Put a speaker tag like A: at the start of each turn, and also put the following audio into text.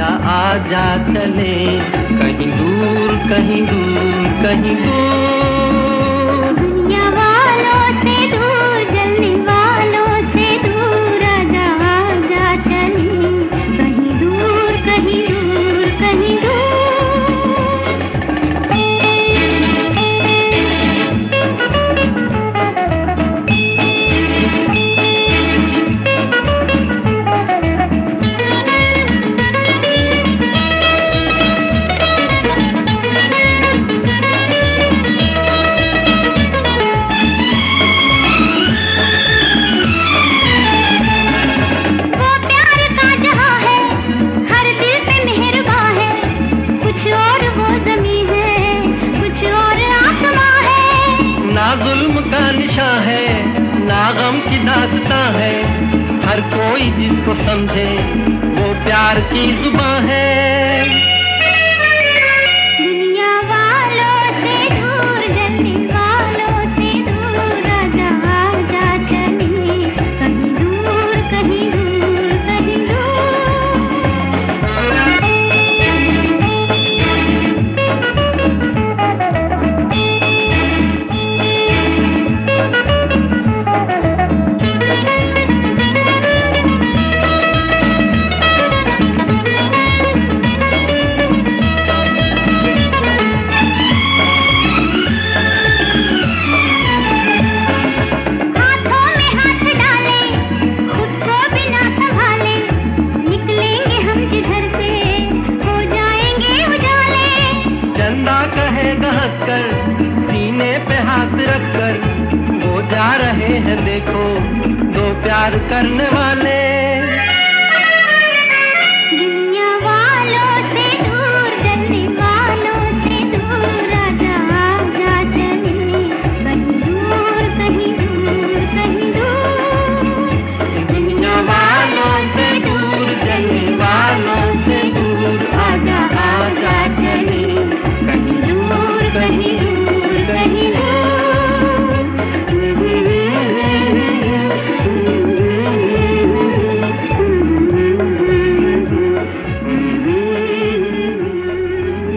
A: आजा आजा चले कहीं दूर कहीं दूर कहीं दूर।
B: दुनिया वालों से दूर, जलने वालों से दूर, आजा आजा चले कहीं दूर कहीं दूर कहीं दूर।
A: ना जुल्म का निशान है, ना गम की दास्तां है, हर कोई जिसको समझे वो प्यार की जुबान है।
B: दुनिया वालों से दूर, जलने वालों से दूर, आजा आजा चले कहीं दूर कहीं दूर कहीं
A: कहेगा हंसकर, सीने पे हाथ रखकर, वो जा रहे हैं देखो दो प्यार करने वाले।